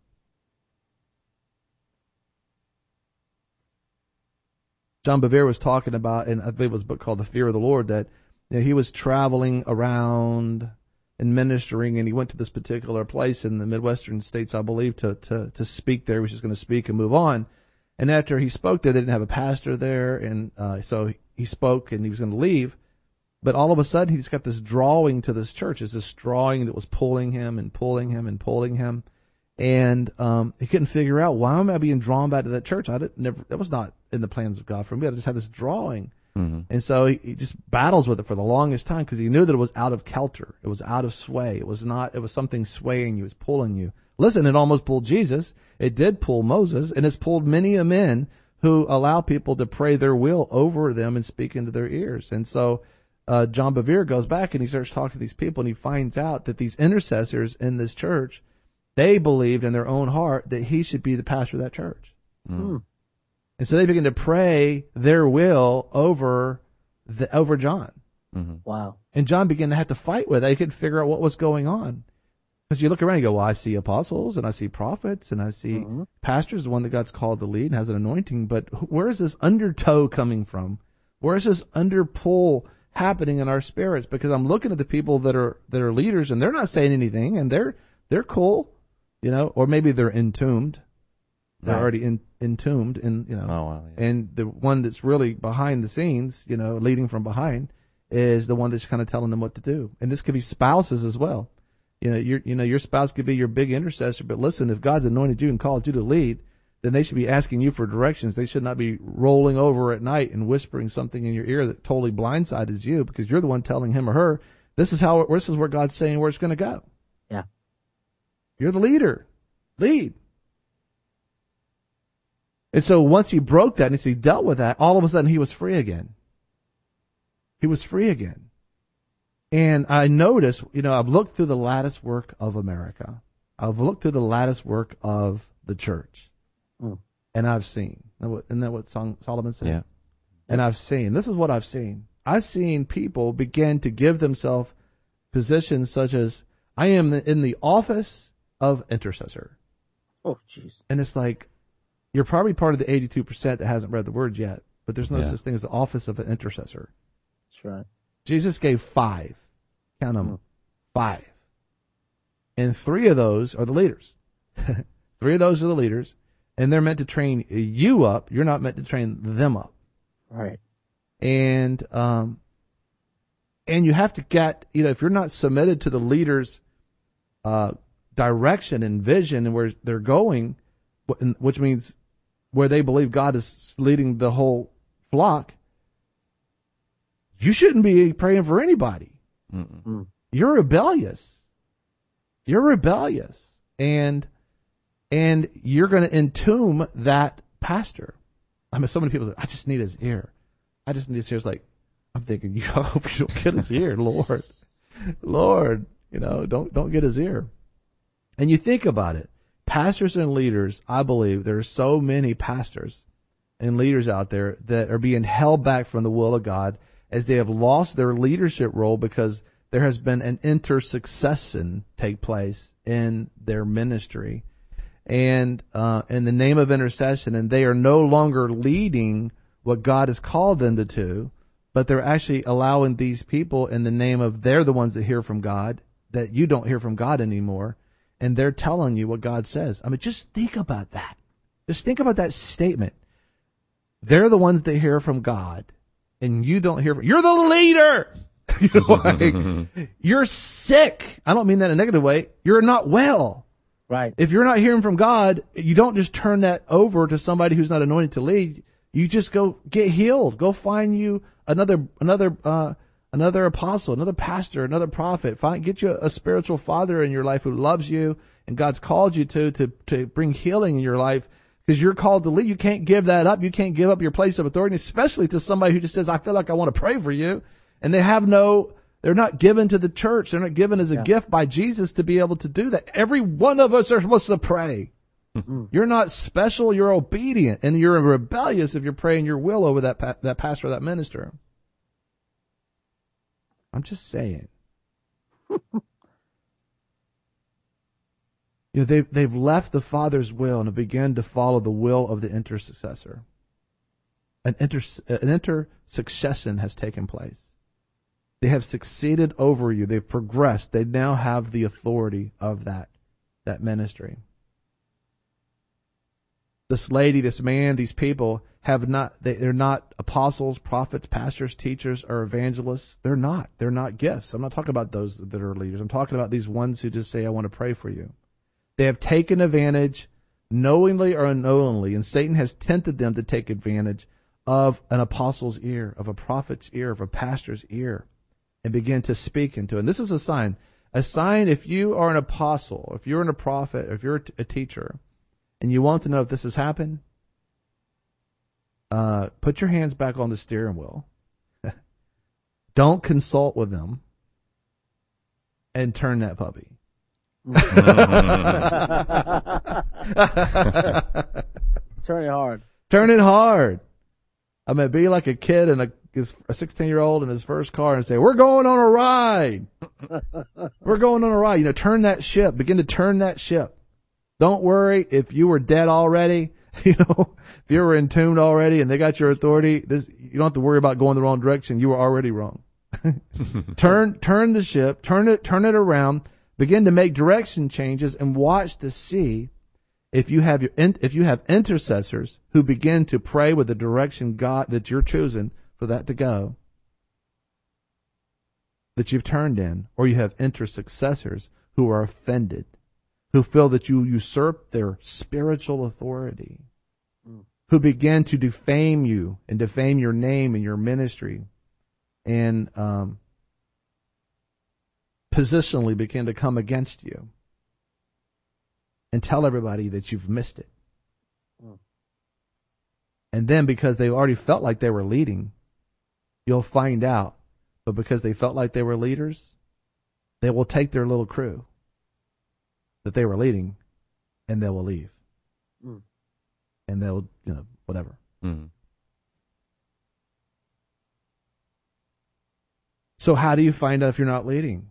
John Bevere was talking about, and I believe it was a book called The Fear of the Lord, that he was traveling around and ministering, and he went to this particular place in the Midwestern states, I believe, to speak there. He was just going to speak and move on. And after he spoke, they didn't have a pastor there, and so he spoke, and he was going to leave. But all of a sudden, he's got this drawing to this church. It's this drawing that was pulling him and pulling him and pulling him, and he couldn't figure out, why am I being drawn back to that church? That was not in the plans of God for me. I just had this drawing. Mm-hmm. And so he just battles with it for the longest time because he knew that it was out of kelter. It was out of sway. It was something swaying you. It was pulling you. Listen, it almost pulled Jesus. It did pull Moses, and it's pulled many a men who allow people to pray their will over them and speak into their ears. And so John Bevere goes back and he starts talking to these people, and he finds out that these intercessors in this church, they believed in their own heart that he should be the pastor of that church. Mm. And so they begin to pray their will over John. Mm-hmm. Wow. And John began to have to fight with it. He couldn't figure out what was going on. Because you look around and you go, well, I see apostles and I see prophets and I see pastors, the one that God's called to lead and has an anointing. But where is this undertow coming from? Where is this underpull happening in our spirits? Because I'm looking at the people that are leaders, and they're not saying anything, and they're cool, or maybe they're entombed. They're already entombed, and Oh, wow, yeah. And the one that's really behind the scenes, leading from behind, is the one that's kind of telling them what to do. And this could be spouses as well. Your spouse could be your big intercessor, but listen, if God's anointed you and called you to lead, then they should be asking you for directions. They should not be rolling over at night and whispering something in your ear that totally blindsides you, because you're the one telling him or her, this is where God's saying where it's going to go. Yeah. You're the leader. Lead. And so once he broke that and he dealt with that, all of a sudden he was free again. He was free again. And I noticed, I've looked through the lattice work of America. I've looked through the lattice work of the church. Mm. And I've seen. Isn't that what Solomon said? Yeah. And I've seen. This is what I've seen. I've seen people begin to give themselves positions such as, I am in the office of intercessor. Oh, jeez. And it's like, you're probably part of the 82% that hasn't read the word yet, but there's no such thing as the office of an intercessor. That's right. Jesus gave 5. Count them. 5. And 3 of those are the leaders. 3 of those are the leaders, and they're meant to train you up. You're not meant to train them up. Right. And you have to get, if you're not submitted to the leaders' direction and vision and where they're going, which means where they believe God is leading the whole flock, you shouldn't be praying for anybody. Mm-mm. You're rebellious. You're rebellious. And you're going to entomb that pastor. I mean, so many people say, I just need his ear. I just need his ear. It's like, I'm thinking, I hope you don't get his ear, Lord. Lord, don't get his ear. And you think about it. Pastors and leaders, I believe there are so many pastors and leaders out there that are being held back from the will of God as they have lost their leadership role because there has been an intersuccession take place in their ministry and in the name of intercession, and they are no longer leading what God has called them to do, but they're actually allowing these people in the name of they're the ones that hear from God, that you don't hear from God anymore. And they're telling you what God says. I mean, just think about that. Just think about that statement. They're the ones that hear from God, and you don't hear from. You're the leader. You're sick. I don't mean that in a negative way. You're not well. Right. If you're not hearing from God, you don't just turn that over to somebody who's not anointed to lead. You just go get healed. Go find you another apostle, another pastor, another prophet. Get you a spiritual father in your life who loves you and God's called you to bring healing in your life, because you're called to lead. You can't give that up. You can't give up your place of authority, especially to somebody who just says, I feel like I want to pray for you. And they're not given to the church. They're not given as a gift by Jesus to be able to do that. Every one of us are supposed to pray. You're not special. You're obedient, and you're rebellious if you're praying your will over that pastor or that minister. I'm just saying. They've left the Father's will and have begun to follow the will of the intercessor. An intersuccession has taken place. They have succeeded over you. They've progressed. They now have the authority of that ministry. this lady, this man, these people they're not apostles, prophets, pastors, teachers, or evangelists. They're not. They're not gifts. I'm not talking about those that are leaders. I'm talking about these ones who just say, I want to pray for you. They have taken advantage, knowingly or unknowingly, and Satan has tempted them to take advantage of an apostle's ear, of a prophet's ear, of a pastor's ear, and begin to speak into it. And this is a sign. A sign, if you are an apostle, if you're a prophet, or if you're a teacher, and you want to know if this has happened, put your hands back on the steering wheel. Don't consult with them, and turn that puppy. Turn it hard. Turn it hard. I mean, be like a kid and a 16-year-old in his first car and say, we're going on a ride. We're going on a ride. Turn that ship. Begin to turn that ship. Don't worry if you were dead already. If you were entombed already and they got your authority, you don't have to worry about going the wrong direction. You were already wrong. Turn the ship, turn it around, begin to make direction changes, and watch to see if you have intercessors who begin to pray with the direction God that you're choosing for that to go, that you've turned in, or you have intercessors who are offended, who feel that you usurp their spiritual authority, who begin to defame you and defame your name and your ministry, and positionally begin to come against you and tell everybody that you've missed it. And then because they already felt like they were leading, you'll find out, but because they felt like they were leaders, they will take their little crew that they were leading, and they will leave. And they'll, whatever. So how do you find out if you're not leading?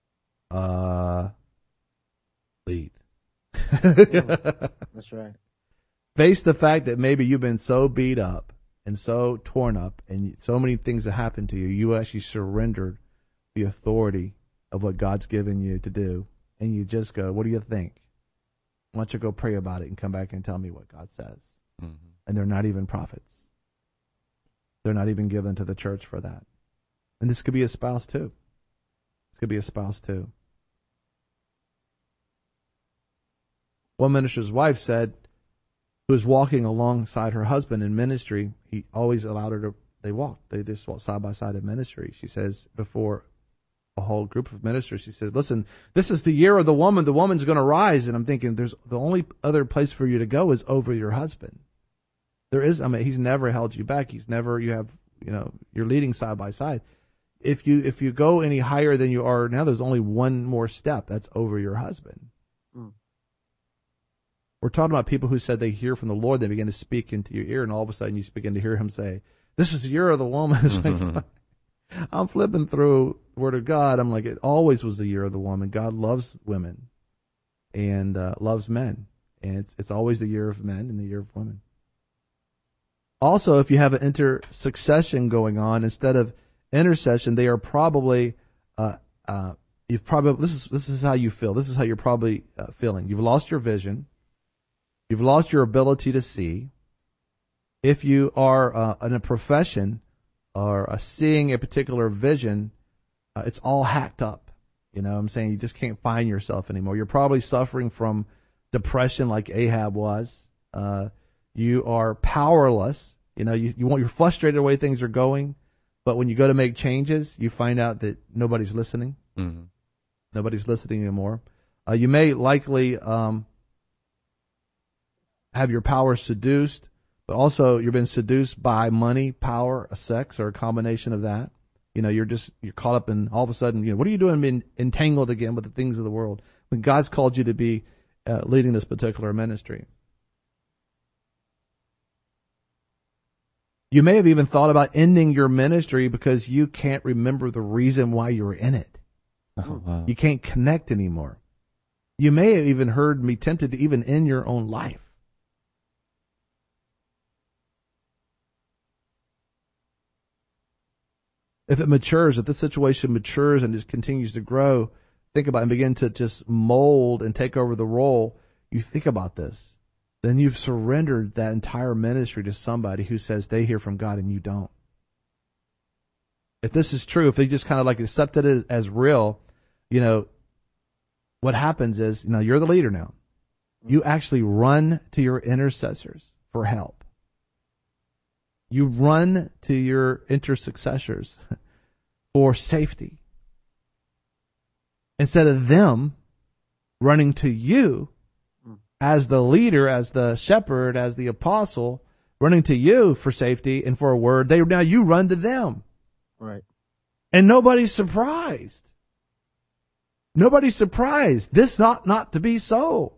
Lead. That's right. Face the fact that maybe you've been so beat up and so torn up and so many things have happened to you, you actually surrendered the authority of what God's given you to do. And you just go, what do you think? Why don't you go pray about it and come back and tell me what God says? And they're not even prophets. They're not even given to the church for that. And this could be a spouse too. This could be a spouse too. One minister's wife said, who was walking alongside her husband in ministry, he always allowed her to, they just walked side by side in ministry. She says, before a whole group of ministers, she said, listen, this is the year of the woman's going to rise. And I'm thinking, the only other place for you to go is over your husband. He's never held you back. You're leading side by side. If you go any higher than you are now, there's only one more step. That's over your husband. We're talking about people who said they hear from the Lord, they begin to speak into your ear, and all of a sudden you begin to hear him say, this is the year of the woman. It's like, I'm flipping through the Word of God. I'm like, it always was the year of the woman. God loves women and loves men. And it's always the year of men and the year of women. Also, if you have an intersuccession going on instead of intercession, they are probably, this is how you feel. This is how you're probably feeling. You've lost your vision. You've lost your ability to see. If you are in a profession or seeing a particular vision, it's all hacked up. You know what I'm saying? You just can't find yourself anymore. You're probably suffering from depression like Ahab was. You are powerless. You're frustrated the way things are going, but when you go to make changes, you find out that nobody's listening. Nobody's listening anymore. You may likely have your power seduced, but also you've been seduced by money, power, sex, or a combination of that. You're caught up in, all of a sudden, what are you doing being entangled again with the things of the world when God's called you to be leading this particular ministry? You may have even thought about ending your ministry because you can't remember the reason why you were in it. Oh, wow. You can't connect anymore. You may have even heard me tempted to even end your own life. If it matures, if this situation matures and just continues to grow, think about it and begin to just mold and take over the role. You think about this. then you've surrendered that entire ministry to somebody who says they hear from God and you don't. If this is true, if they just kind of like accepted it as real, what happens is, you're the leader now. You actually run to your intercessors for help. You run to your intersuccessors for safety. Instead of them running to you as the leader, as the shepherd, as the apostle, running to you for safety and for a word, now you run to them. Right. And nobody's surprised. Nobody's surprised. This ought not to be so.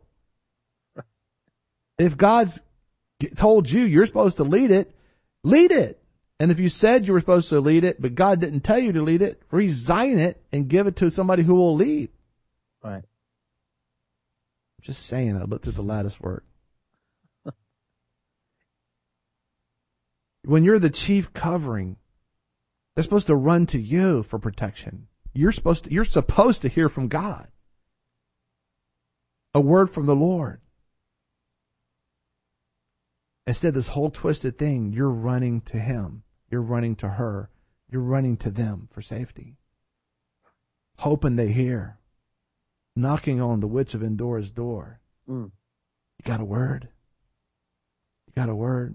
If God's told you you're supposed to lead it, lead it. And if you said you were supposed to lead it, but God didn't tell you to lead it, resign it and give it to somebody who will lead. Right. Just saying, I looked at the lattice work. When you're the chief covering, they're supposed to run to you for protection. You're supposed to hear from God. A word from the Lord. Instead, this whole twisted thing, you're running to him. You're running to her. You're running to them for safety. Hoping they hear. Knocking on the witch of Endor's door. You got a word? You got a word?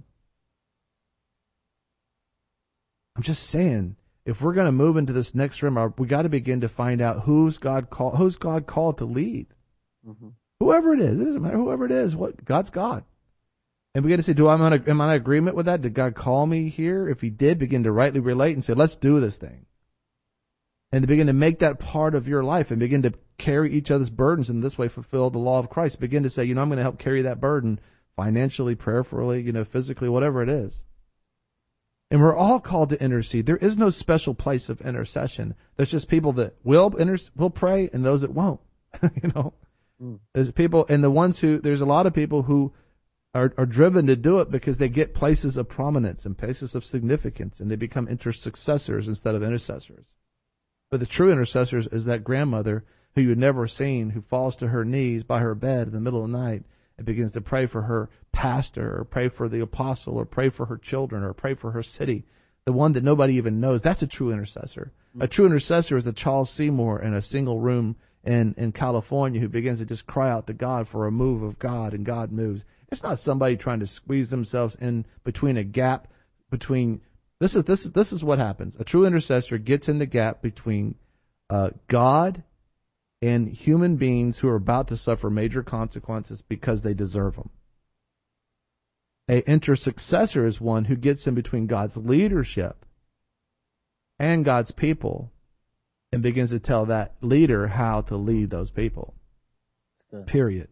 I'm just saying, if we're going to move into this next realm, we got to begin to find out who's God called to lead. Mm-hmm. Whoever it is, it doesn't matter. Whoever it is, God's God. And begin to say, am I in agreement with that? Did God call me here? If he did, begin to rightly relate and say, let's do this thing. And to begin to make that part of your life and begin to carry each other's burdens and this way fulfill the law of Christ. Begin to say, I'm going to help carry that burden financially, prayerfully, physically, whatever it is. And we're all called to intercede. There is no special place of intercession. There's just people that will pray and those that won't. There's people, and there's a lot of people who are driven to do it because they get places of prominence and places of significance, and they become intersuccessors instead of intercessors. But the true intercessors is that grandmother who you've never seen, who falls to her knees by her bed in the middle of the night and begins to pray for her pastor or pray for the apostle or pray for her children or pray for her city, the one that nobody even knows. That's a true intercessor. Mm-hmm. A true intercessor is a Charles Seymour in a single room in California who begins to just cry out to God for a move of God, and God moves. It's not somebody trying to squeeze themselves in between a gap between. This is what happens. A true intercessor gets in the gap between God and human beings who are about to suffer major consequences because they deserve them. An intersuccessor is one who gets in between God's leadership and God's people and begins to tell that leader how to lead those people. Period.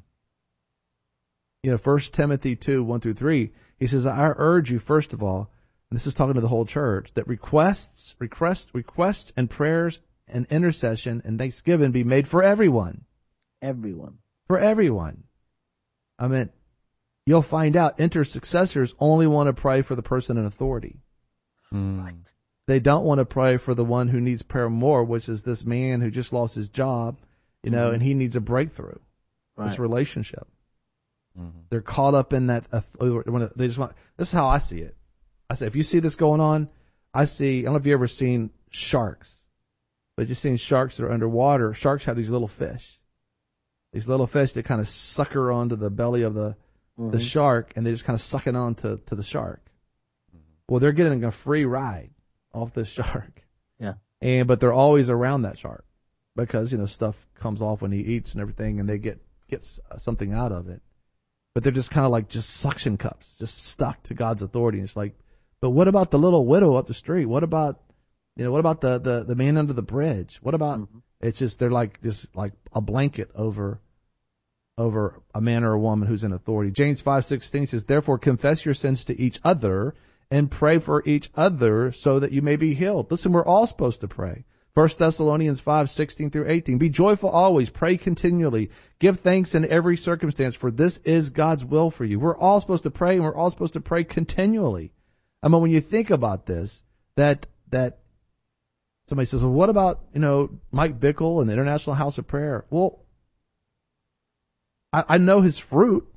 1 Timothy 2:1-3, he says, I urge you, first of all, and this is talking to the whole church, that requests and prayers and intercession and thanksgiving be made for everyone. Everyone. For everyone. I mean, you'll find out intersuccessors only want to pray for the person in authority. Right. They don't want to pray for the one who needs prayer more, which is this man who just lost his job, and he needs a breakthrough. Right. This relationship. Mm-hmm. They're caught up in that. They just want. This is how I see it. I say, if you see this going on, I don't know if you've ever seen sharks, but you've seen sharks that are underwater. Sharks have these little fish. These little fish that kind of sucker onto the belly of the shark, and they just kind of suck it on to the shark. Well, they're getting a free ride off this shark. Yeah. But they're always around that shark because, stuff comes off when he eats and everything, and they get something out of it. But they're just kind of like just suction cups, just stuck to God's authority. And it's like, but what about the little widow up the street? What about, what about the man under the bridge? What about, it's just, they're like, just like a blanket over a man or a woman who's in authority. James 5:16 says, therefore confess your sins to each other and pray for each other so that you may be healed. Listen, we're all supposed to pray. 1 Thessalonians 5:16-18. Be joyful always, pray continually, give thanks in every circumstance, for this is God's will for you. We're all supposed to pray, and we're all supposed to pray continually. I mean, when you think about this, that somebody says, well, what about, Mike Bickle and the International House of Prayer? Well, I know his fruit.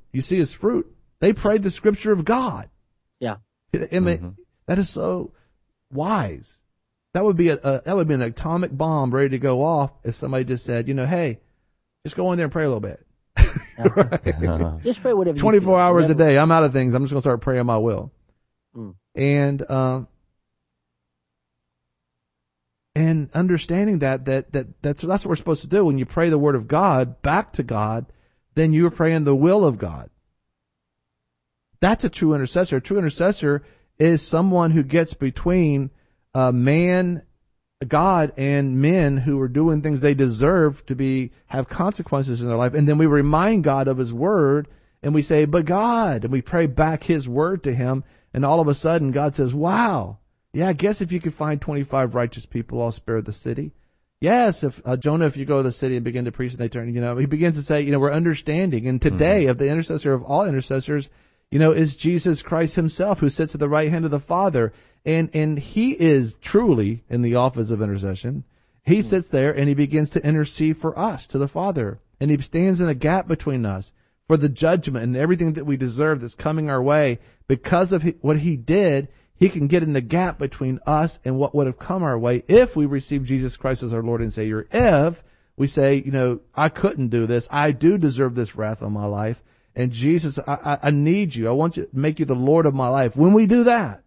you see his fruit. They prayed the scripture of God. Yeah. I mean, that is so wise. That would be that would be an atomic bomb ready to go off if somebody just said, hey, just go in there and pray a little bit. Right? Just pray whatever. 24 hours a day. I'm out of things. I'm just going to start praying my will. And understanding that's what we're supposed to do. When you pray the word of God back to God, then you're praying the will of God. That's a true intercessor. A true intercessor is someone who gets between God, and men who are doing things they deserve to have consequences in their life. And then we remind God of his word, and we say, but God, and we pray back his word to him. And all of a sudden God says, wow, yeah, I guess if you could find 25 righteous people, I'll spare the city. Yes, if Jonah, if you go to the city and begin to preach and they turn, he begins to say, we're understanding. And today, of the intercessor of all intercessors, is Jesus Christ himself, who sits at the right hand of the Father. And he is truly in the office of intercession. He sits there and he begins to intercede for us to the Father. And he stands in a gap between us for the judgment and everything that we deserve that's coming our way. Because of what he did, he can get in the gap between us and what would have come our way if we receive Jesus Christ as our Lord and Savior. If we say, I couldn't do this. I do deserve this wrath on my life. And Jesus, I need you. I want you to make you the Lord of my life. When we do that,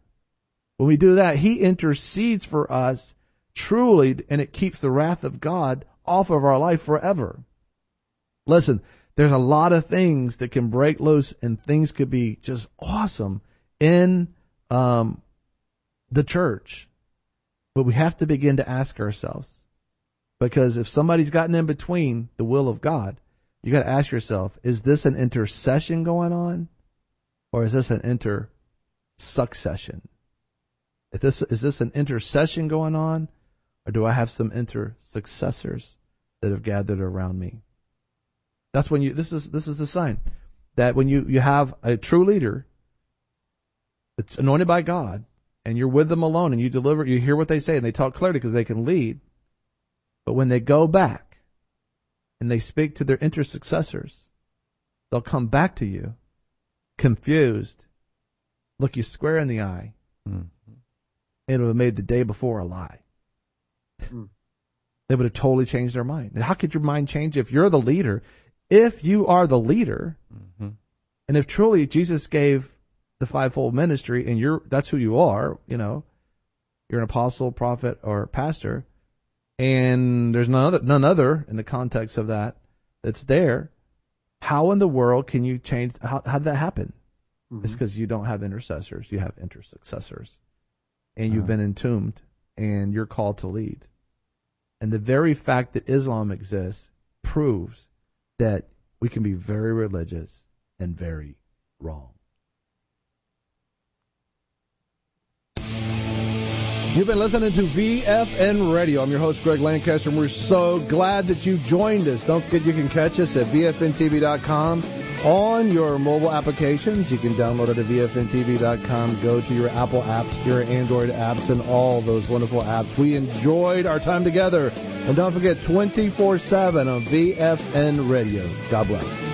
he intercedes for us truly, and it keeps the wrath of God off of our life forever. Listen, there's a lot of things that can break loose, and things could be just awesome in the church. But we have to begin to ask ourselves, because if somebody's gotten in between the will of God, you got to ask yourself, is this an intercession going on, or is this an intersuccession? Is this an intercession going on, or do I have some intersuccessors that have gathered around me? That's when this is the sign that when you have a true leader that's anointed by God, and you're with them alone, and you hear what they say, and they talk clearly because they can lead. But when they go back and they speak to their intersuccessors, they'll come back to you confused, look you square in the eye, and it would have made the day before a lie. They would have totally changed their mind. And how could your mind change if you're the leader? If you are the leader, and if truly Jesus gave the fivefold ministry, and that's who you are, you're an apostle, prophet, or pastor, and there's none other in the context of that's there, how in the world can you change? How did that happen? It's because you don't have intercessors. You have intersuccessors. And you've been entombed, and you're called to lead. And the very fact that Islam exists proves that we can be very religious and very wrong. You've been listening to VFN Radio. I'm your host, Greg Lancaster, and we're so glad that you joined us. Don't forget you can catch us at VFNTV.com on your mobile applications. You can download it at VFNTV.com. Go to your Apple apps, your Android apps, and all those wonderful apps. We enjoyed our time together. And don't forget, 24/7 on VFN Radio. God bless.